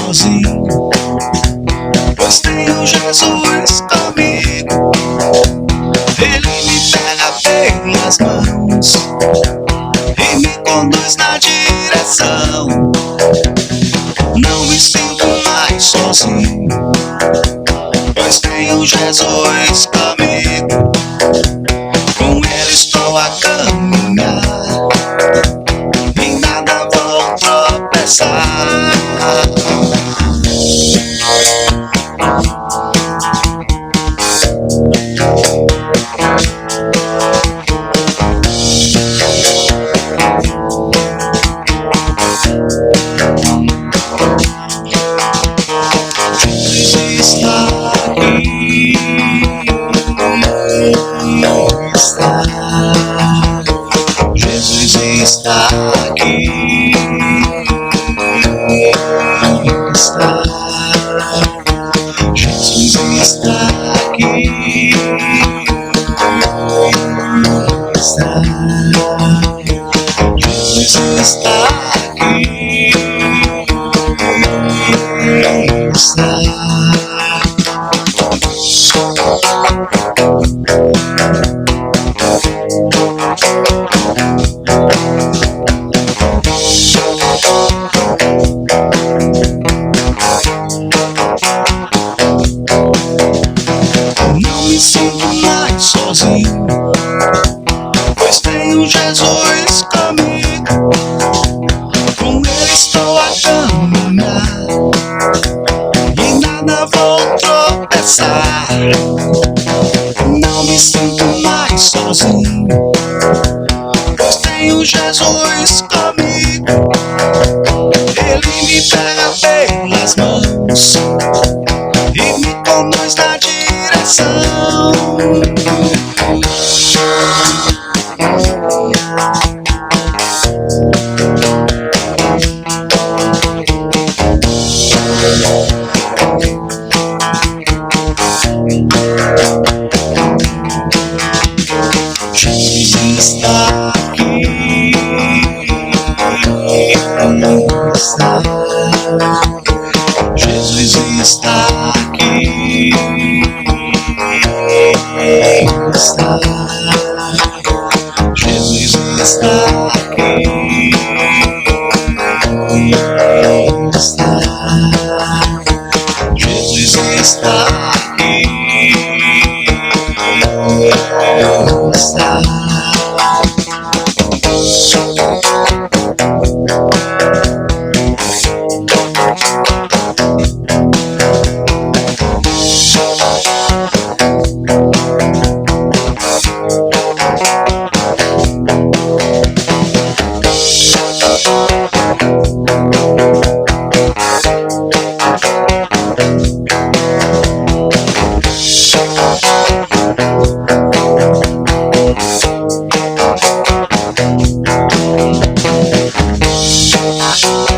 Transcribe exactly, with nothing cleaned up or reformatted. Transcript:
sozinho, pois tenho Jesus comigo. Ele me pega pelas mãos e me conduz na direção. Não me sinto mais sozinho, pois tenho Jesus comigo. Com Ele estou a caminhar, em nada vou tropeçar. Jesus está aqui, está. Jesus está aqui, está. Jesus está aqui, está. Jesus está aqui, está. Não me sinto mais sozinho, pois tenho Jesus comigo. Com Ele estou a caminhar, e em nada vou tropeçar. Não me sinto mais sozinho, pois tenho Jesus comigo. Ele me pega pelas mãos e me conduz na direção. Jesus está aqui, está. Jesus está aqui, está. Jesus está aqui, está. Jesus está aqui, está. We'll be right back.